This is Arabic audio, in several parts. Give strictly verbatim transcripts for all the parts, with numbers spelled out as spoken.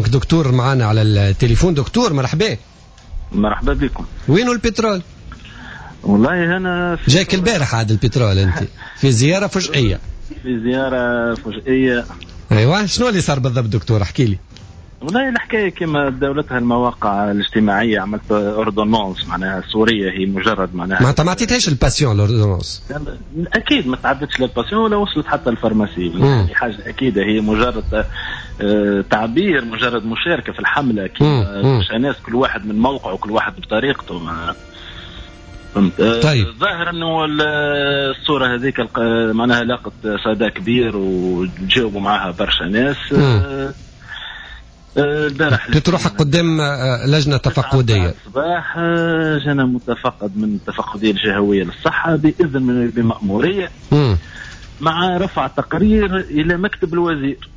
دكتور معنا على التليفون. دكتور مرحبا. مرحبا بكم. وينو البترول؟ والله أنا جاك البارح عاد البترول أنت في زيارة فجئية. في زيارة فجئية. أيوة، شنو اللي صار بالضبط دكتور؟ احكي لي. والله الحكاية كما دولتها المواقع الاجتماعية عملت أوردونونس معناها سورية، هي مجرد معناها ما ما عطيتهاش الباسيون الأوردونونس. أكيد ما تعدتش للباسيون ولا وصلت حتى الفارماسي، يعني حاجة أكيدة، هي مجرد تعبير، مجرد مشاركة في الحملة، كما مش ناس كل واحد من موقعه وكل واحد بطريقته. فهمت؟ طيب. ظاهر انه الصوره هذيك معناها لاقت صدى كبير وتجاوبوا معها برشا ناس. البارح تروح قدام لجنه تفقديه الصباح، جانا متفقد من التفقديه الجهويه للصحه باذن بمأموريه مع رفع تقرير الى مكتب الوزير،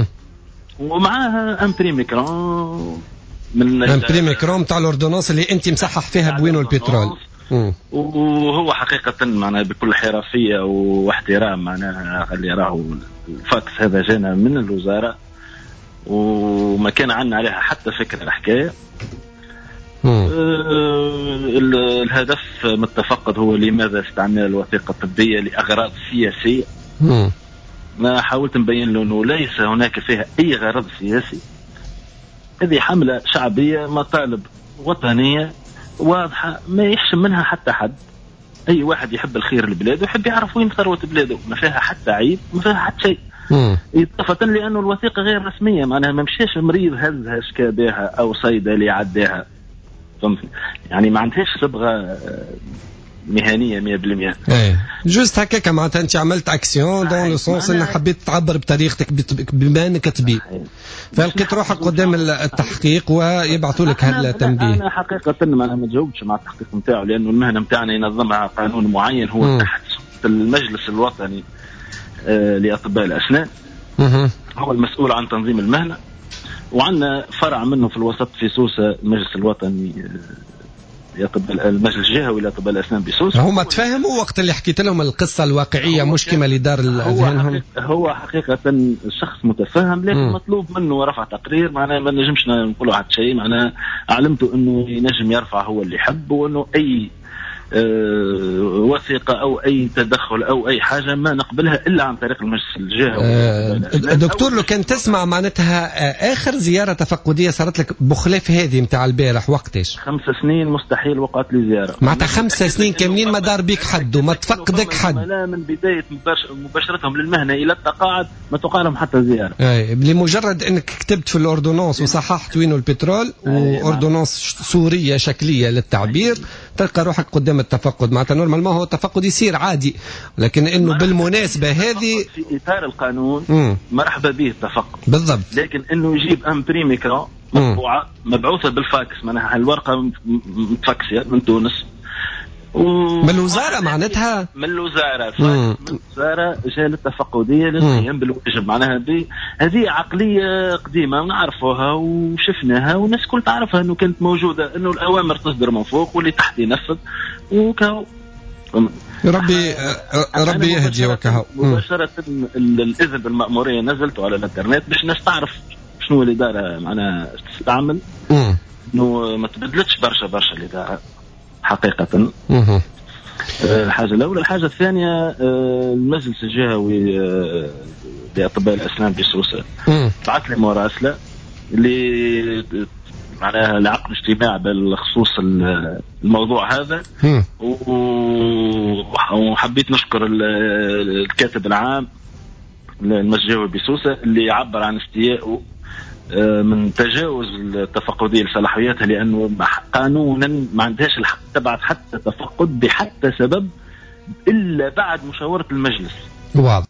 ومعها امبريميكرون من امبريميكرون تاع الاوردونانس اللي انت مصحح فيها بوينو البترول. مم. وهو حقيقة معناها بكل حرفية واحترام معناها اللي راهو الفاكس هذا جانا من الوزارة وما كان عنا عليها حتى فكرة الحكاية. آه الهدف من التفقد هو لماذا استعمال الوثيقة الطبية لأغراض سياسية. مم. ما حاولت نبين له أنه ليس هناك فيها أي غرض سياسي. هذه حملة شعبية، مطالب وطنية واضحة ما يحشم منها حتى حد. أي واحد يحب الخير لبلاده ويحب يعرف وين ثروة بلاده، ما فيها حتى عيب، ما فيها حتى شيء. إضافة لأنه الوثيقة غير رسمية، معناها ما مشيش مريض هزها شكا بها أو صيدلي عداها، فهمتني؟ يعني ما عندهاش صبغة مهنية مية بالمية. ايه جوست هكاك معناتها انت عملت اكسيون دون لو سونس انك حبيت تعبر بطريقتك بما انك طبيب، فلقيت روحك قدام التحقيق ويبعثوا لك هالتنبيه. انا حقيقة انا ما جاوبتش مع التحقيق نتاعو، لانه المهنة نتاعنا ينظمها قانون معين هو م. تحت المجلس الوطني آه لاطباء الاسنان. م. هو المسؤول عن تنظيم المهنة، وعندنا فرع منه في الوسط في سوسة المجلس الوطني يطباء المجلس الجهوي لأطباء الأسنان بسوسة. هم تفهموا وقت اللي حكيت لهم القصة الواقعية مش كما اللي دار ذهنهم؟ هو حقيقة الشخص متفهم، لكن م. مطلوب منه رفع تقرير، معناه ما نجمش نقولوا حتى شيء، معناه علمته إنه ينجم يرفع هو اللي يحب، وإنه أي أه وثيقة أو أي تدخل أو أي حاجة ما نقبلها إلا عن طريق المجلس الجهوي. أه دكتور لو كان تسمع معناتها آخر زيارة تفقدية صارت لك بخلاف هذه متاع البارح وقتش؟ خمس سنين مستحيل وقعت لي زيارة. معناتها خمس سنين كاملين ما دار بيك حد وما تفقدك حد. لا من بداية مباشرتهم للمهنة إلى التقاعد ما تقع لهم حتى زيارة. أي لمجرد أنك كتبت في الأوردونانس وصححت وينو البترول وأوردونانس سورية شكلية للتعبير تلقى روحك قدام التفقد. معناتها نورمال ما هو التفقد يصير عادي، لكن انه بالمناسبه هذه في اطار القانون مم. مرحبا به التفقد بالضبط، لكن انه يجيب امبريميكرا مطبوعه مبعوثه بالفاكس، معناها الورقه متفكسيه من تونس من الوزاره، معناتها من الوزاره من الوزاره جاء للتفقديه للقيام بالواجب. معناها هذه هذه عقليه قديمه نعرفوها وشفناها والناس كل تعرفها انه كانت موجوده، انه الاوامر تصدر من فوق واللي تحت ينفذ وكاو. ربي ربي يهدي وكاو. مباشره الاذن بالمأموريه نزلته على الانترنت باش الناس تعرف شنو الاداره معناها تستعمل، انه ما تبدلتش برشا برشا الاداره حقيقة. الحاجة الأولى. الحاجة الثانية المجلس الجهوي لأطباء الأسنان بسوسة بعث لي مراسلة اللي معناها لعقد اجتماع بالخصوص الموضوع هذا، وحبيت نشكر الكاتب العام للمجلس الجهوي بسوسة اللي عبر عن استيائه من تجاوز التفقدية لصلاحياتها، لأنه قانونا ما عندهاش الحق تبعث حتى تفقد بحتى سبب إلا بعد مشاورة المجلس. واضح.